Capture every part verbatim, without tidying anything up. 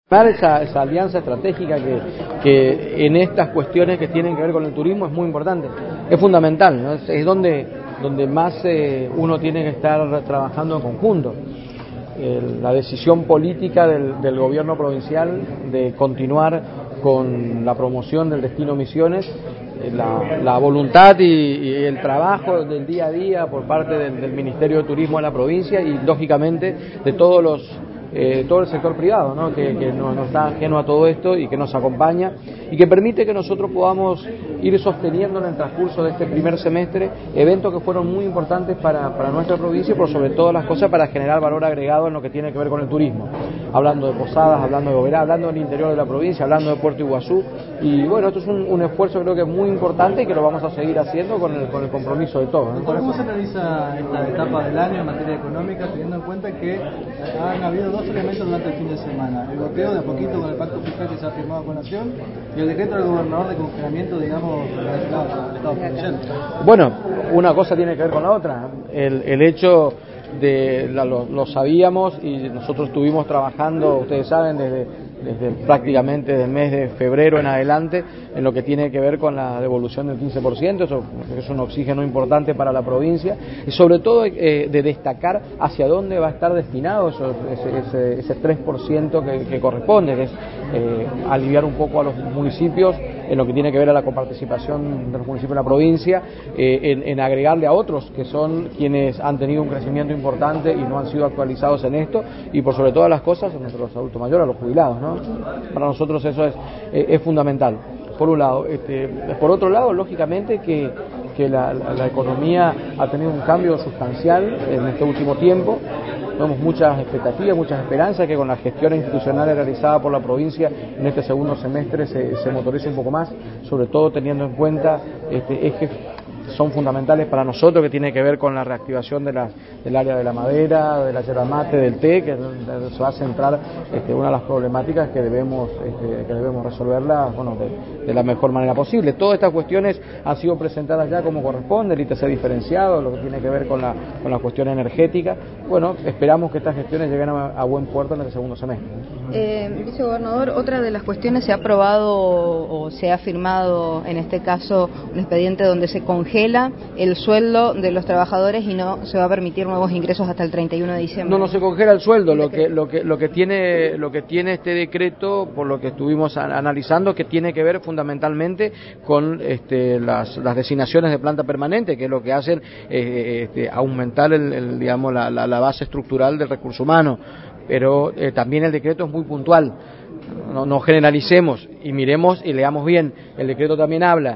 Esa, esa alianza estratégica que, que en estas cuestiones que tienen que ver con el turismo es muy importante, es fundamental, ¿no? es, es donde, donde más eh, uno tiene que estar trabajando en conjunto. El, la decisión política del, del gobierno provincial de continuar con la promoción del destino Misiones, la, la voluntad y, y el trabajo del día a día por parte del, del Ministerio de Turismo de la provincia y lógicamente de todos los Eh, todo el sector privado, ¿no? que, que no, no está ajeno a todo esto y que nos acompaña y que permite que nosotros podamos ir sosteniendo en el transcurso de este primer semestre eventos que fueron muy importantes para, para nuestra provincia y por sobre todas las cosas para generar valor agregado en lo que tiene que ver con el turismo, hablando de Posadas, hablando de Oberá, hablando del interior de la provincia, hablando de Puerto Iguazú y bueno, esto es un, un esfuerzo creo que muy importante y que lo vamos a seguir haciendo con el, con el compromiso de todos, ¿no? ¿Cómo se analiza esta etapa del año en materia económica teniendo en cuenta que han habido dos elementos durante el fin de semana? El goteo de a poquito con el pacto fiscal que se ha firmado con Nación y el decreto del gobernador de congelamiento, digamos, del Estado, Estado provincial. Bueno, una cosa tiene que ver con la otra. El, el hecho de la, lo, lo sabíamos y nosotros estuvimos trabajando, ustedes saben, desde, desde prácticamente del mes de febrero en adelante en lo que tiene que ver con la devolución del quince por ciento, eso es un oxígeno importante para la provincia y sobre todo eh, de destacar hacia dónde va a estar destinado eso, ese, ese, ese tres por ciento que, que corresponde, que es eh, aliviar un poco a los municipios en lo que tiene que ver a la coparticipación de los municipios de la provincia, eh, en, en agregarle a otros que son quienes han tenido un crecimiento importante y no han sido actualizados en esto y por sobre todas las cosas a nuestros adultos mayores, a los jubilados, ¿no? Para nosotros eso es, eh, es fundamental. Por un lado, este, por otro lado, lógicamente que, que la, la, la economía ha tenido un cambio sustancial en este último tiempo. Tenemos muchas expectativas, muchas esperanzas que con las gestiones institucionales realizadas por la provincia en este segundo semestre se, se motorice un poco más, sobre todo teniendo en cuenta este, ejes son fundamentales para nosotros, que tiene que ver con la reactivación de la, del área de la madera, de la yerba mate, del té, que se va a centrar este, una de las problemáticas que debemos, este, que debemos resolverla bueno, de, de la mejor manera posible. Todas estas cuestiones han sido presentadas ya como corresponde, el I T C diferenciado, lo que tiene que ver con la, con la cuestión energética. Bueno, esperamos que estas gestiones lleguen a, a buen puerto en el segundo semestre. Eh, vicegobernador, otra de las cuestiones, se ha aprobado o se ha firmado en este caso un expediente donde se congela el sueldo de los trabajadores y no se va a permitir nuevos ingresos hasta el treinta y uno de diciembre. No, no se congela el sueldo, lo que, lo que, lo que tiene, lo que tiene este decreto, por lo que estuvimos analizando, que tiene que ver fundamentalmente con este, las, las designaciones de planta permanente, que es lo que hacen eh, este, aumentar el, el, digamos, la, la, la base estructural del recurso humano. Pero eh, también el decreto es muy puntual, no, no generalicemos y miremos y leamos bien. El decreto también habla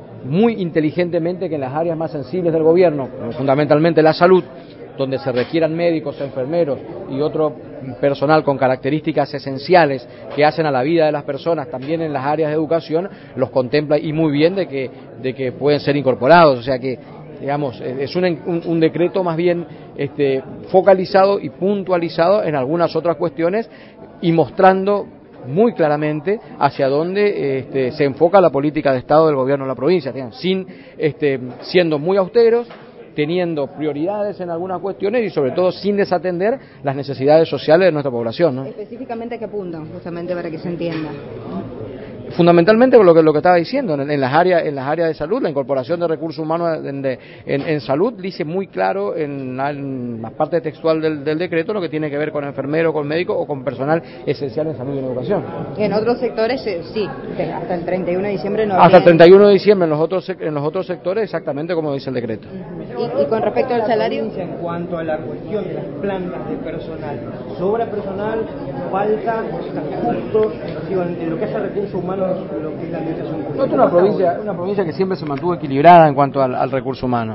muy inteligentemente que en las áreas más sensibles del gobierno, fundamentalmente la salud, donde se requieran médicos, enfermeros y otro personal con características esenciales que hacen a la vida de las personas, también en las áreas de educación, los contempla y muy bien de que, de que pueden ser incorporados, o sea que digamos, es un, un, un decreto más bien este, focalizado y puntualizado en algunas otras cuestiones y mostrando muy claramente hacia dónde este, se enfoca la política de Estado del gobierno de la provincia, sin este, siendo muy austeros, teniendo prioridades en algunas cuestiones y sobre todo sin desatender las necesidades sociales de nuestra población, ¿no? Específicamente, ¿a qué apuntan? Justamente para que se entienda. Fundamentalmente lo que lo que estaba diciendo en, en las áreas en las áreas de salud, la incorporación de recursos humanos en, en, en salud dice muy claro en la, en la parte textual del, del decreto lo que tiene que ver con enfermeros, con médicos o con personal esencial en salud y en educación. En otros sectores eh, sí, hasta el treinta y uno de diciembre no. Hasta el treinta y uno de diciembre en los otros en los otros sectores exactamente como dice el decreto. Y, y con respecto al salario, en cuanto a la cuestión de las plantas de personal, sobra personal, falta, está justo, digo, en lo que hace recursos humanos. Lo que es la administración pública. Es una provincia, una provincia que siempre se mantuvo equilibrada en cuanto al, al recurso humano.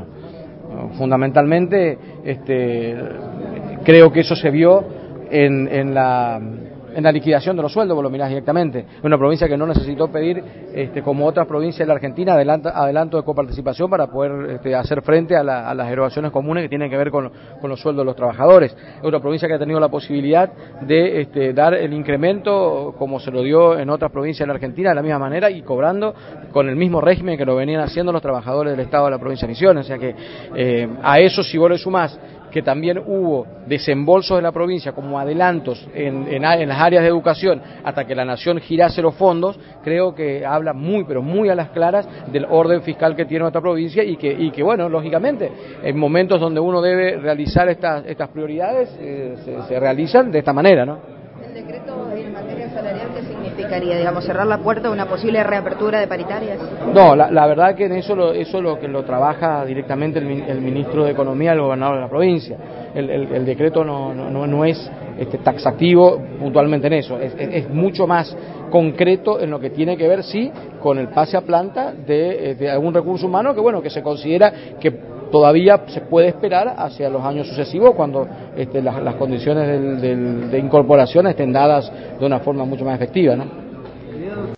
Fundamentalmente, este, creo que eso se vio en, en la en la liquidación de los sueldos, vos lo mirás directamente. Es una provincia que no necesitó pedir, este, como otras provincias de la Argentina, adelanto, adelanto de coparticipación para poder este, hacer frente a, la, a las erogaciones comunes que tienen que ver con, con los sueldos de los trabajadores. Es una provincia que ha tenido la posibilidad de este, dar el incremento como se lo dio en otras provincias de la Argentina de la misma manera y cobrando con el mismo régimen que lo venían haciendo los trabajadores del Estado de la provincia de Misiones. O sea que eh, a eso, si vos le sumás que también hubo desembolsos de la provincia como adelantos en, en, en las áreas de educación hasta que la nación girase los fondos, creo que habla muy, pero muy a las claras del orden fiscal que tiene nuestra provincia y que, y que bueno, lógicamente, en momentos donde uno debe realizar estas, estas prioridades, eh, se, se realizan de esta manera, ¿no? ¿El decreto en materia salarial qué significaría? Digamos, cerrar la puerta a una posible reapertura de paritarias. No, la, la verdad que en eso lo, eso lo que lo trabaja directamente el, el ministro de Economía, el gobernador de la provincia. El, el, el decreto no, no, no es este, taxativo puntualmente en eso, es, es, es mucho más concreto en lo que tiene que ver, sí, con el pase a planta de, de algún recurso humano que, bueno, que se considera que todavía se puede esperar hacia los años sucesivos cuando este, las, las condiciones del, del, de incorporación estén dadas de una forma mucho más efectiva, ¿no?